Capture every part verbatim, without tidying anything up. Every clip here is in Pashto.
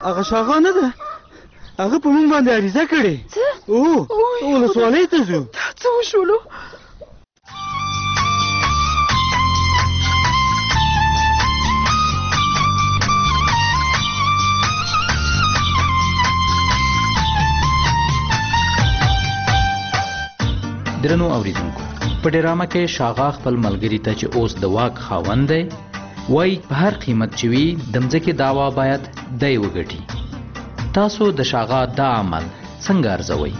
هغه شاغه نه ده، هغه په موږ باندې عریضه کړې. څه؟ او ولسوالۍ ته ځو. څه وشولو؟ درنو اوریدونکو، په ډرامه کې شاغا خپل ملګري ته چې اوس د واک خاوند دی وایي په هر قیمت چې وي د مځکې دعوا باید دی وګټي. تاسو د شاغا دا عمل څنګه ارزوئ؟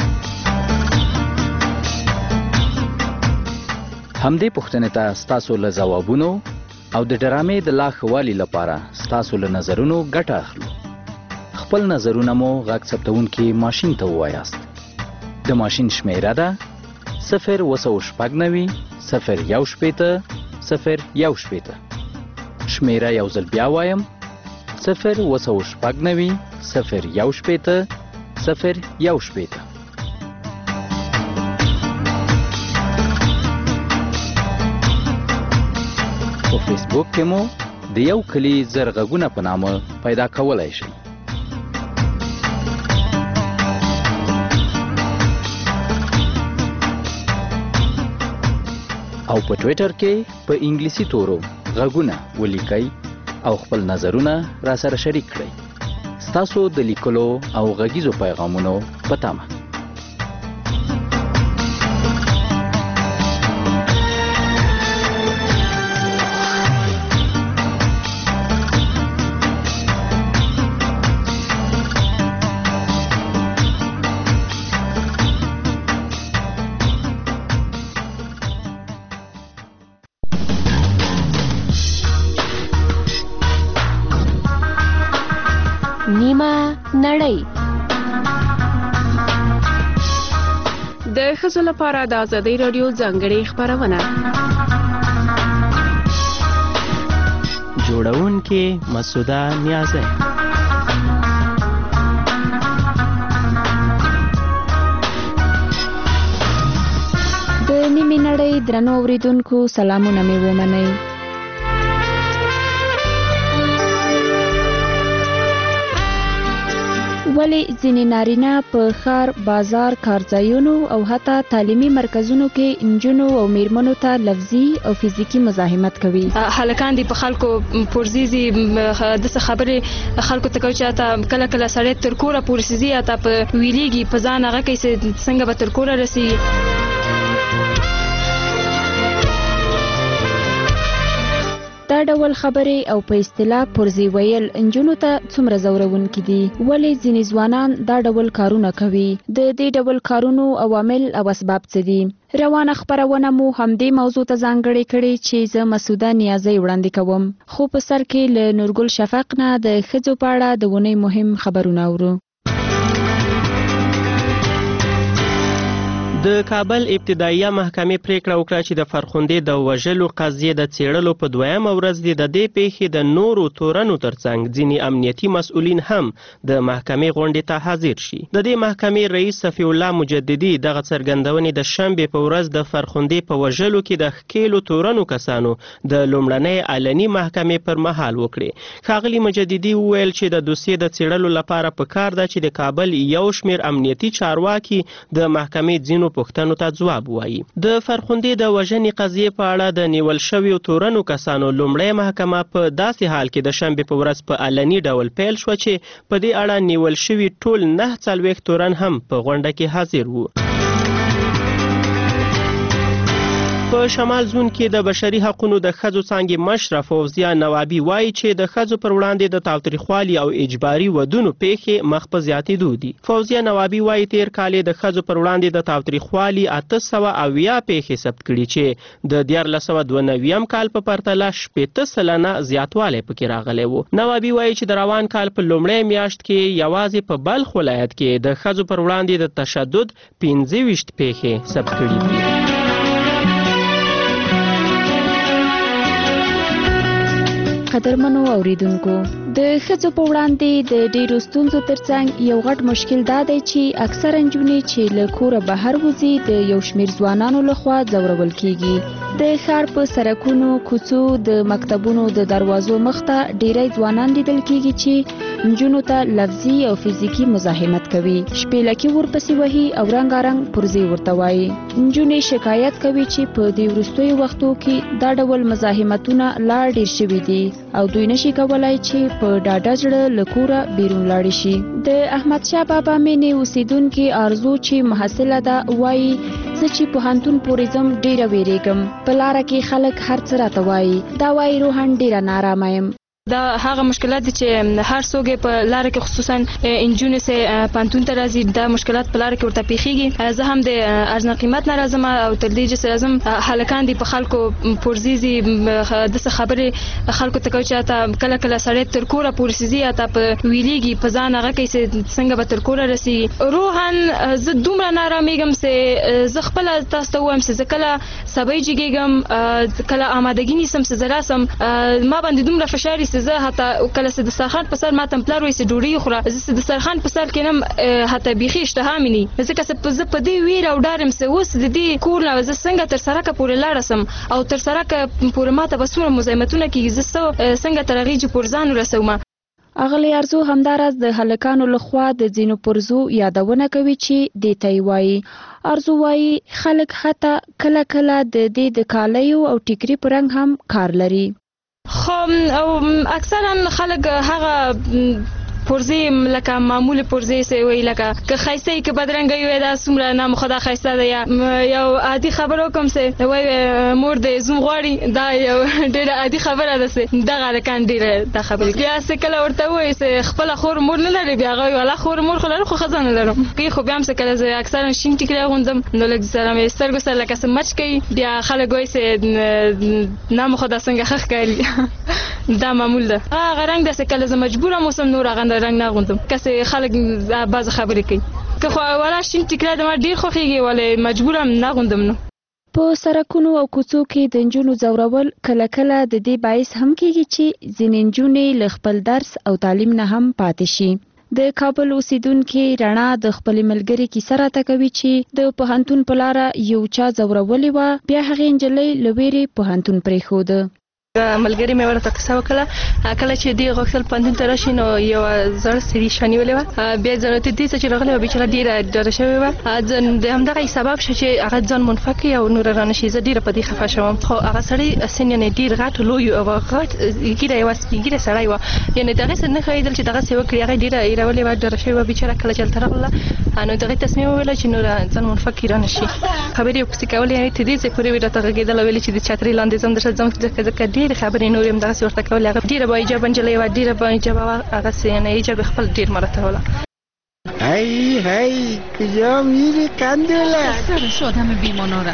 همدې پوښتنې ته ستاسو له ځوابونو او د ډرامې د لا ښه والي لپاره ستاسو له نظرونو ګټه اخلو. خپل نظرونه مو غږ ثبتونکي ماشین ته ووایاست. د ماشین شمیره ده صفر اوه سوه شپږ نوي صفر یو شپېته صفر یو شپېته. شمیره یو ځل بیا وایم صفر اوه سوه شپږ نوي صفر یو شپېته صفر یو شپېته. په فیسبوک کې مو د یو کلي زر غږونه په نامه پیدا کولی شئ. او په ټویټر کې په انګلیسي تورو غږونه ولیکئ او خپل نظرونه را سره شریک کړئ. ستاسو د لیکلو او غږیزو پیغامونو په تمه. نړۍ د ښځو لپاره د ازادۍ راډیو ځانګړې خپرونه. جوړونکې مسعوده نیازی. د نیمې نړۍ درنو اوریدونکو سلامونه مې ومنئ. ولی ځینې نارینه په ښار، بازار، کارځایونو او حتی تعلیمي مرکزونو کې نجونو او میرمنو ته لفظي او فزیکي مزاحمت کوي. هلکان دي په خلکو پرزیزي داسې خبرې خلکو ته کوي چې حتی کله کله سړی تر کوره پورې سیزي، حتی په ویلیږي په ځان هغه کوي چې څنګه به تر کوره رسېږي. دا ډول خبرې او په اصطلاح پرزی ویل نجونو ته څومره ځورونکي دي. ولې ځینې ځوانان دا ډول کارونه کوي؟ د دې ډول کارونو عوامل او اسباب څه دي؟ روانه خپرونه مو همدې موضوع ته ځانګړې کړې چې زه مسعوده نیازی وړاندې کوم. خو په سر کې له نورګل شفق نه د ښځو په اړه د اونۍ مهم خبرونه اورو. د کابل ابتدایي محکمې پریکړه وکړه چې د فرخندې د وژلو قضیې د څېړلو په دویمه ورځ د دې پیښې د نورو تورنو ترڅنګ ځینې امنیتي مسؤلین هم د محکمې غونډې ته حاضر شي. د دې محکمې رئیس صفی الله مجددي دغه څرګندونې د شنبې په ورځ د فرخندې په وژلو کې د ښکېلو تورنو کسانو د لومړنۍ علني محکمې پر مهال وکړې. ښاغلي مجددي وویل چې د دوسیې د څېړلو لپاره پکار ده چې د کابل یو شمېر امنیتي چارواکي د محکمې ځینو پوښتنو ته ځواب وایي. د فرخندې د وژنې قضیې په اړه د نیول شویو تورنو کسانو لومړۍ محکمه په داسې حال کې د شنبې په ورځ په علني ډول پیل شوه چې په دې اړه نیول شوي ټول نهه څلوېښت تورن هم په غونډه کې حاضر وو. په شمال زون کې د بشري حقوقو د ښځو څانګې مشره فوزیه نوابي وایي چې د ښځو پر وړاندې د تاوتریخوالي او اجباري ودونو پیښې مخ په زیاتېدو دي. فوزیه نوابي وایي تیر کال د ښځو پر وړاندې د تاوتریخوالي اته سوه اویا پیښې ثبت کړي چې د دیارلس سوه دوه نویم کال په پرتله شپېته سلنه زیاتوالی پکې راغلی و. نوابي وایي چې د روان کال په لومړۍ میاشت کې یوازې په بلخ ولایت کې د ښځو پر وړاندې د تشدد پنځه ویشت پیښې ثبت کړي دي. قدرمنو اوریدونکو، د ښځو په وړاندې د ډیرو ستونزو ترڅنګ یو غټ مشکل دا دی چې اکثره نجونې چې له کوره بهر وځي د یو شمیر ځوانانو لخوا ځورول کیږي. د ښار په سړکونو، کوڅو، د مکتبونو د دروازو مخته ډیری ځوانان لیدل کیږي چې نجونو ته لفظي او فزیکی مزاحمت کوي، شپېلکې ورپسې وهي او رنګارنګ پرزې ورته وایي. نجونې شکایت کوي چې په دې وروستیو وختو کې دا ډول مزاحمتونه لا ډیر شوي دي او دوی نشي کولای چې په ډاډه زړه له کوره بیرون لاړ شي. د احمدشاه بابا مینې اوسیدونکي آرزو چې محصله ده وایي زه چې پوهنتون پورې ځم ډیره ویریږم، په لاره کې خلک هر څه راته وایي، دا وایي روحاً ډیره نارامه یم. دا هغه مشکلات دي چې هر څوک په لار کې خصوصا انجونې سه پانتون ته راځي، دا مشکلات په لار کې ورته پیخیږي. زه هم د ارزنه قیمت نه راځم او تر دې چې راځم هلکان دي په خلکو پورزيزي د څه خبرې خلکو ته کوي چې تا کله کله سړی تر کوره پورسيزي تا په ویليږي په ځان هغه کې څنګه به تر کوره رسي. روحان زه دومره نارامېږم چې زه خپل تاسو ته وایم چې کله سبای جګېږم کله آمادګی نیسم چې زراسم ما باندې دومره فشار زه حتی کله چې د سرخان په سر ماته پلار وایي چې ډوډۍ خوره، زه د سرخان په سر کېنم حتی بیخي اشتها مې نه ځکه چې زه په دې ویره او ډارم چې اوس د دې کور نه زه څنګه تر سړکه پورې لاړه سم او تر سړکه پورې ماته به څومره مزاحمتونه کېږي، زه څنګه تر هغې چې پر ځان ورسوم. اغلی ارزو همداراز د هلکانو لخوا د ځینو پرزو یادونه کوي چې دې ته یې وایي. ارزو وایي خلک حتی کله کله د دې د کالیو او ټیکري په رنګ هم کار لري. خو او اکثرا خلک هغه پرزې لکه معمول پرزې سه وی لکه که خایسته کې بدرنګي وي دا څومره نام خدا خایسته ده یا یو عادي خبرو کوم سه وی مور د زوم غواړي دا یو ډېر عادي خبره ده سه دا غلکان ډېر دا خبره بیا سه کله ورته وای سه خپل خور مور نه لري بیا غوي ولا خور مور خلل خو خزانه لرم کې خو بیا هم سه کله زه اکثرا شین ټیکره غوندم نو لږ سره مې سترګو سره لکه سمچ کوي بیا خلک وای سه نام خدا څنګه خخ کوي دا معمول ده. هغه رنګ د څه کله زه مجبوره موسم نور غند رنگ نه غوندم کسه خلک باز خبرې کوي که خو ولا شین ټیکره د ما ډیر خوخیږي ولې مجبورم نه غوندم. نو په سرکونو او کوڅو کې د نجونو ځورول کله کله د دې باعث هم کېږي چې ځینې نجونې له خپل درس او تعلیم نه هم پاتې شي. د کابل اوسیدونکي رڼا د خپل ملګری کیسه راته کوي چې د پوهنتون په لاره یو چا ځورولې وه، بیا هغې نجلۍ له ویرې پوهنتون پرېښوده. ملګری مې ورته قصه وکړه کله چې دی غوښتل پوهنتون ته راشي نو یو زړه سړي شانې ولې وه بیا ضرورت دي چې راغلی وه بیچاره ډېره ډاره شوې وه د همدغه سبب شو چې هغه ځان منفک کړي او نور رانه شي. زه ډېره په دې خفه شوم خو هغه سړی سن یعنې ډېر غټ لوی او غټ ږیره یې وه سپین ږیره سړی وه یعنې د هغې څه نه ښایېدل چې دغسې وکړي هغه ډېره ایرولې وه ډاره شوې وه بیچاره کله چې هلته راغله نو د هغې تصمیم وویله چې نور ځان منفک کړي رانه شي. خبرې یې ورپسې کولې یعنې تر دې ځای پورې ویې راته غږېدل او ویلې چې د چترۍ لاندې ځم درته ځم ځکه ډېرې خبرې نور یم دغسې ورته کولې هغه ډېره باحجابه نجلۍ وه ډېره باحجابه وه هغسې یعنې حجاب یې خپل ډېر مرتبوله. هی هی کجا میری قندوله سرش آدم بیماناره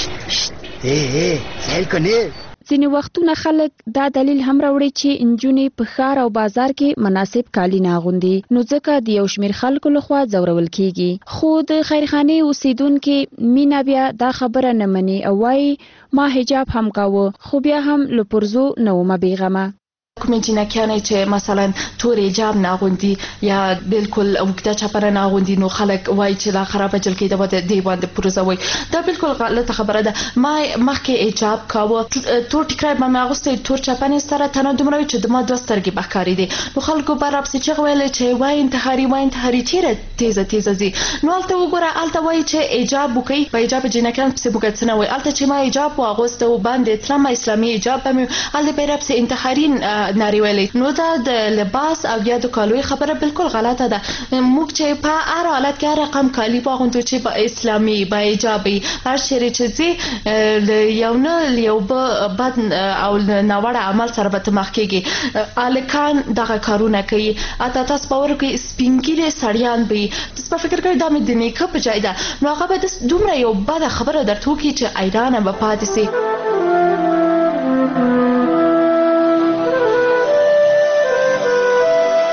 ای ای سیل کنی. ځینې وختونه خلک دا دلیل هم راوړي چې نجونې په ښار او بازار کې مناسب کالي نه اغوندي نو ځکه د یو شمېر خلکو لخوا ځورول کیږي. خو د خیرخانې اوسیدونکي مینا بیا دا خبره نه مني او وایي ما حجاب هم کاوه خو بیا هم له پرزو نه ومه بېغمه. کومې جینکیانې چې مثلا تور حجاب نه اغوندي یا بالکل اوږده چپنه نه اغوندي نو خلک وایي چې دا خرابه جلکۍ ده به د دې باندې پروزه وایي. دا بالکل غلطه خبره ده. ما مخکې حجاب کاوه تور ټیکری به مې اغوستی تور چپنې سره تنه دومره وي چې د ما دوه سترګې به ښکارېدې نو خلکو به راپسې چغې ویلې چې وایي انتحاري وایي انتحاري چیرې تیزه تیزه ځي. نو هلته وګوره هلته وایي چې حجاب وکوئ په حجاب جینکیان پسې موږ څه نه وایي. هلته چې ما حجاب واغوسته و باندې تلم اسلامي حجاب به مې هلته به یې راپسې انتحاري نارې ویلې. نو دا د لباس او یا د کالوی خبره بالکل غلطه ده. موږ چې په هر حالت کې هر رقم کالي واغوندو چې به اسلامي به حجابي هر چیرې چې ځي یو نه یو بد او ناوړه عمل سره به ته مخ کېږي. هلکان دغه کارونه کوي اته تاسو باور کوئ سپین ږیرې سړیان به وي تاسو به فکر کوئ دا مې د نیکه په ځای ده نو هغه به داسې دومره یو بده خبره درته وکړي چې حیرانه به پاتې سي.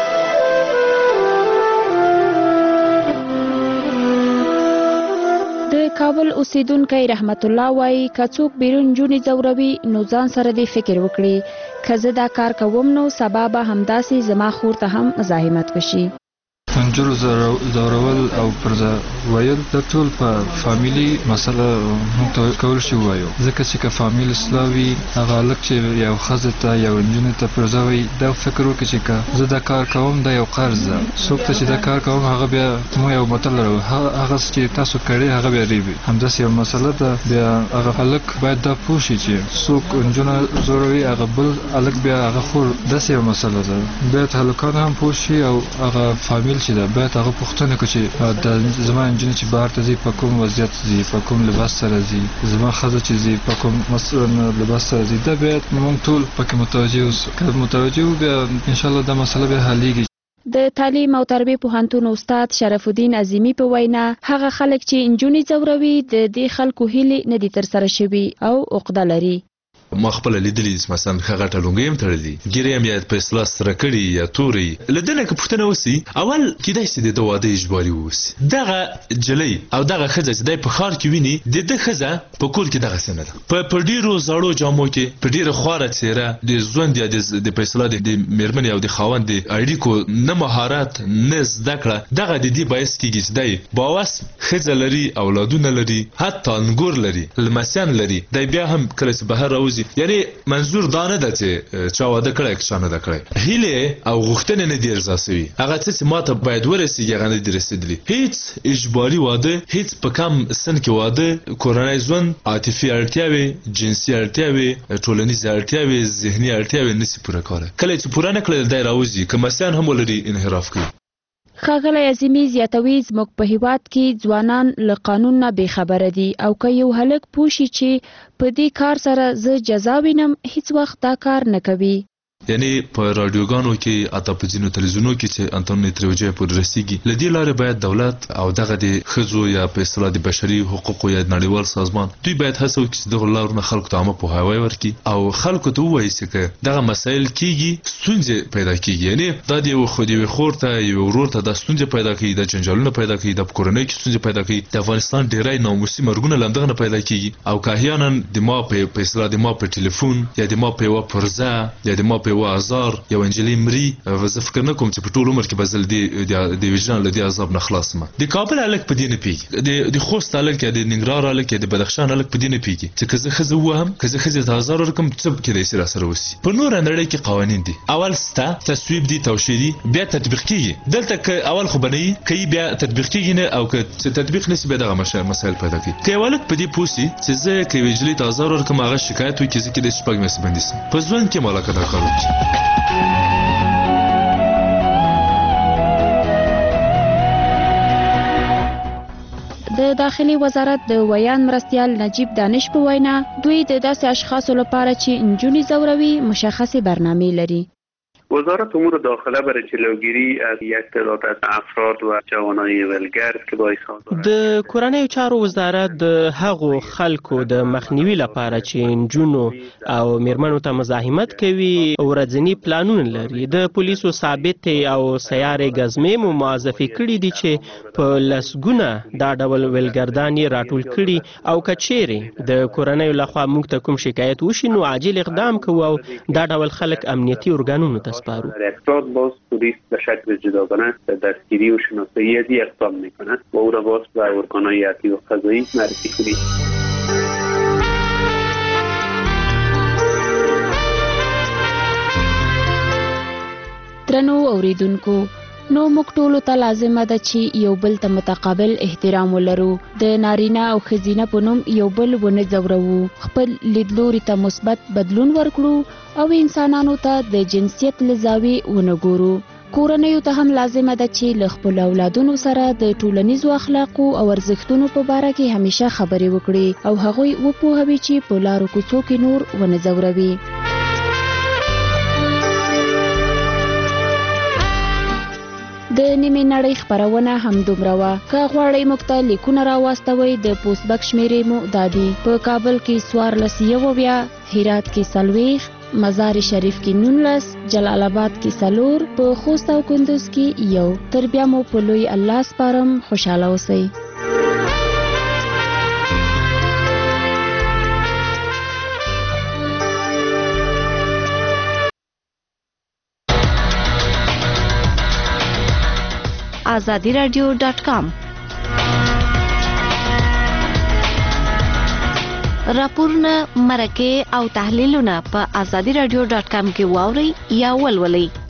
کابل کابل اوسیدونکی رحمت الله وایي که څوک بیرون نجونې ځوروي نو ځان سره دې فکر وکړي که زه دا کار کوم نو سبا به همداسې زما خور ته هم مزاحمت وشي. نجونو ځورول او پرځا ویل د ټول په فامیلی مسله موږ ته کول شي وایو ځکه چې که فامیل اصلاح وي هغه هلک چې یو ښځې ته یو نجونې ته پرځا وایي دا فکر وکړي چې که زه دا کار کوم دا یو قرض ده څوک ته چې دا کار کوم هغه بیا موږ یو متل لرو هغه چې تاسو کړی هغه بیا ریبي همداسې یو مسله ده بیا هغه هلک باید دا پوه شي چې څوک نجونه زوروي هغه بل هلک بیا هغه خور داسې یو مسله ده باید هلکان هم پوه شي او هغه فامیل چې ده باید هغه پوښتنه کړي چې د زما نجونې چې بهر ته ځي په کوم وضعیت ځي په کوم لباس سره ځي زما ښځه چې ځي په کوم مثلا لباس سره ځي دا باید موږ ټول پکې متوجه اوسو که متوجه وو بیا انشاءالله دا مسله بیا حلیږي. د تعلیم او تربیه پوهنتون استاد شرف الدین عظیمی په وینا هغه خلک چې نجونې ځوروي د دې خلکو هیلې نه دي ترسره شوي او عقده لري. ما خپل لیدلې مثلا هغه ټلونګې هم تړلې ګیرې هم یا په اصلاح سره کړي یا تورې لدنه که پوښتنه وسی اول کیدای شي د واده اجباري وسی دغه جلی او دغه خزه چې د په خار کې ویني د د خزه په کول کې دغه سند په پډیرو زړو جامو کې پډیره خواره چیرې د ژوند یا د فیصله د میرمن او د خاوند د اړیکو نه مهارت نه زده کړه دغه د دې باعث کیږي چې د باوس خزه لري اولادونه لري حتی انګور لري لمسیان لري د بیا هم کله چې بهر راوځي یعنی منظور دا نه ده چې چا واده کړی که چا نه ده کړی هیلې او غوښتنې نه دي ارضا سوي هغه څه چې ماته باید ورسېږي هغه نه دي رسېدلي هیڅ اجباري واده هیڅ په کم سن کې واده کورنی ژوند عاطفي اړتیاوې جنسي اړتیاوې ټولنیزې اړتیاوې ذهني اړتیاوې نشي پوره کولی کله چې پوره نه کړل دی راوځي که مسیان هم ولري انحراف کوي. ښاغلی عظیمي زیاتوي زموږ په هیواد کې ځوانان له قانون نه بېخبره دي او که یو هلک پوه شي چې په دې کار سره زه جزا وینم هیڅ وخت دا کار نه کوي. یعنی په رادیوګانو کې اته په ځینو تلویزیونو کې چې انټرنیټ ترویجه پورې رسیږي لدې لارې باید دولت او دغه د ښځو یا په اصطلاح د بشري حقوقو یا نړیوال سازمان دوی باید هڅه وکړي چې دغه لارونه خلکو ته عامه پوهاوی ورکړي او خلکو ته ووایي چې دغه مسایل کیږي ستونزې پیدا کیږي یعنی دا د یو خو د یوې خور ته یو ورور ته د ستونزې پیدا کوي د جنجالونه پیدا کوي د کورنۍ کې ستونزې پیدا کوي د افغانستان ډیری ناموسي مرګونه له همدغه نه پیدا کیږي او که احیانا د ما په اصطلاح د ما په ټلیفون یا د ما په یوه پرزه یا د ما په یوه ازار یو انجلۍ مري زه فکر نه کوم چې په ټول عمر کې به زه د وجدان له دې عذاب نه خلاص یم. د کابل هلک په دې نه پوهېږي د خوست هلک یا د ننګرهار هلک یا د بدخشان هلک په دې نه پوهېږي چې که زه ښځه ووهم که زه ښځې ته ازار ورکړم څه کیدای شي راسره وشي. په نوره نړۍ کې قوانین دي اول سته تصویب دي توشیح دي بیا تطبیق کیږي دلته که اول خو به نه وي که یې بیا تطبیق کیږي نه او که تطبیق نشي بیا دغه مسایل پیدا کوي. که یو هلک په دې پوه شي چې زه که یوې نجلۍ ته ازار ورکړم هغه شکایت وکړي چې زه کیدای شي شپږ میاشتې بندي شم په ژوند کې مالکه دا کار وکړي. د داخلي وزارت د ویان مرستیال نجیب دانش په وینا دوی د داسې اشخاصو لپاره چې نجونې ځوروي مشخصې برنامې لري. وزارت امور داخله برای جلوگیری از یک تعداد از افراد و جوانای ولگرد که با اظهار د کورنیو چارو وزارت د هغو خلکو د مخنیوي لپاره چې نجونو او میرمنو ته مزاحمت کوي ورځنی پلانونه لري د پولیسو ثابت او سیارې غزمې مو معرفي کړي دي چې په لسګونه دا ډول ولګردان راټول کړي او کچېرې د کورنیو لخوا موږ ته کوم شکایت وشي نو عاجل اقدام کوو او دا ډول خلک امنیتي ارګانونو ته سپارو. افراد باز پلیس به شکل جداگانه دستگیری و شناسایی ازی اقدام میکنند و او را باز به ارگانهای عدلی و قضایی معرفی کنید. درنو اوریدونکو نو موږ ټولو ته لازمه ده چې یو بل ته متقابل احترام ولرو د نارینه او ښځینه په نوم یو بل ونه ځورو خپل لیدلوري ته مثبت بدلون ورکړو او انسانانو ته د جنسیت له زاویې ونه ګورو. کورنیو ته هم لازمه ده چې له خپلو اولادونو سره د ټولنیزو اخلاقو او ارزښتونو په باره کې همیشه خبرې وکړي او هغوی وپوهوي چې په لارو کوڅو کې نور ونه ځوروي. د نیمې نړۍ خپرونه هم دومره وه. که غواړئ موږ ته لیکونه راواستوئ د پوسټ بک شمېرې مو دا دي: په کابل کې څوارلس یو اویا، هرات کې څلوېښت، مزار شریف کې نولس، جلال آباد کې څلور، په خوست او کندوز کې یو. تر بیا مو په لوی الله سپارم. خوشحاله اوسئ. آزادي رادیو ډاټ کام. راپورونه، مرکې او تحلیلونه په آزادي رادیو ډاټ کام کې واورئ یا ولولئ.